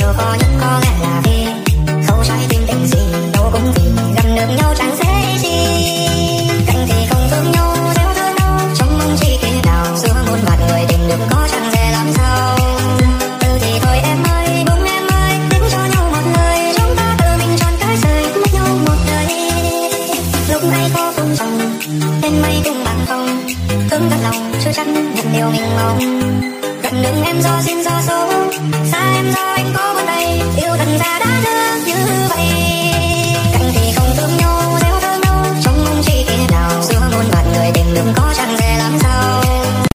điều khó nhất có lẽ là vì không trái tim tình gì đâu cũng vì gần được nhau chẳng dễ chi. Cạnh thì không thương nhau gieo thơ nhau trong mong chi khi nào giữa muôn vạn người tìm được có chẳng dễ làm sao. Từ thì thôi em ơi buông em ơi đến cho nhau một lời chúng ta tự mình chọn cái rời mất nhau một đời. Lúc này có phương trồng tên mây cùng bằng không thương thật lòng chưa chắc nhận điều mình mong. Gần đường em do duyên do số xa em do anh có